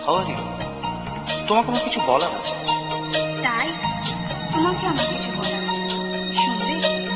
How are you? তোমাকে আমার কিছু বলার আছে। তাই? তোমাকে আমার কিছু বলার আছে, শুনবে?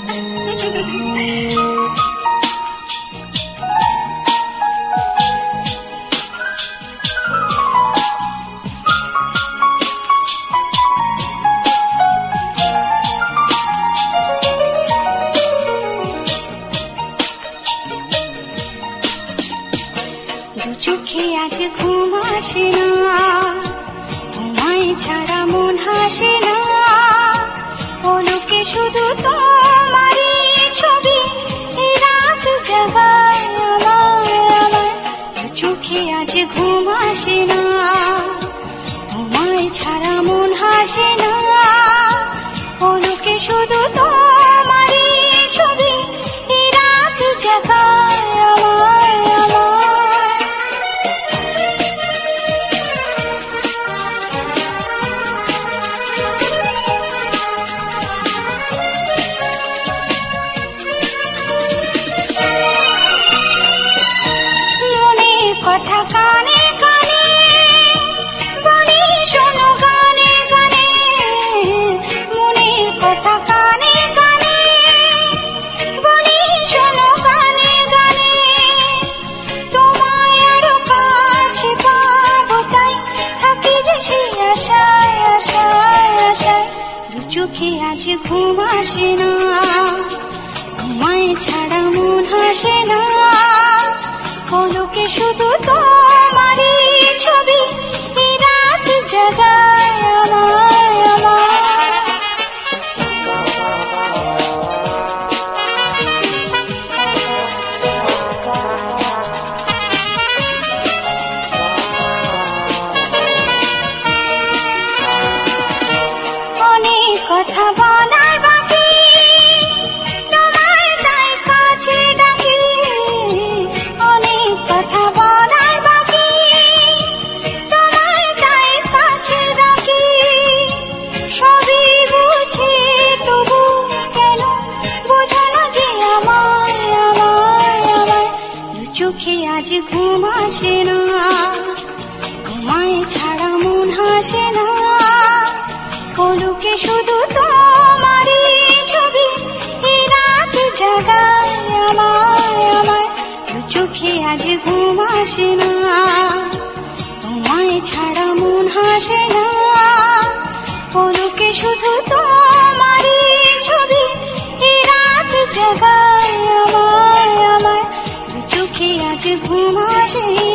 চোখে আজ ঘুম আসে না, তোমায় ছাড়া মন হাসে না, পলকে শুধু তোমারই ছবি এই রাত জাগায় আমার। চোখে আজ ঘুম আসে না, তোমায় ছাড়া মন হাসে না, পলকে শুধু তোমারই ছবি এই রাত জাগায় আমার। কথা কানে কানে বলি শোনো গানে গানে, মনের কথা কানে কানে বলি শোনো গানে গানে, তোমায় আরো কাছে পাবো তাই থাকি যে সে আশায় আশায় আশায়। দু চোখে আজ ঘুম আসে না, তোমায় ছাড়া মন হাসে না, পলকে শুধু তোমারই ছবি এই রাত জাগায় আমার আমার। অনেক কথা বলার বাকি, তোমায় তাই কাছে ডাকি, অনেক কথা বলার বাকি, তোমায় তাই কাছে ডাকি, সবই বুঝি তবু কেন বোঝো না যে আমায় আমায় আমায়। দু চোখে আজ ঘুম আসে না, তোমায় ছাড়া মন হাসে না, পলকে শুধু তোমারই ছবি এই রাত জাগায় আমায় আমায়। দু চোখে আজ ঘুম আসে না, তোমায় ছাড়া মন হাসে না, পলকে শুধু তোমারই ছবি এই রাত জাগায় আমায় আমায়। দু চোখে আজ ঘুম আসে